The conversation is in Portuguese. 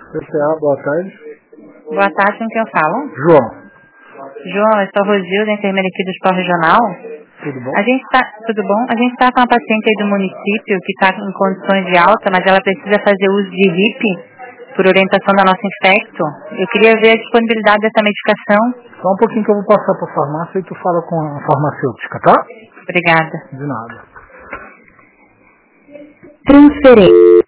PCA, boa tarde. Boa tarde, com quem eu falo? João. João, eu sou a Rosilda, enfermeira aqui do Hospital Regional. Tudo bom? Tudo bom? A gente está com uma paciente aí do município que está em condições de alta, mas ela precisa fazer uso de RIP por orientação da nossa infecto. Eu queria ver a disponibilidade dessa medicação. Só um pouquinho que eu vou passar para a farmácia e tu fala com a farmacêutica, tá? Obrigada. De nada. Transferência.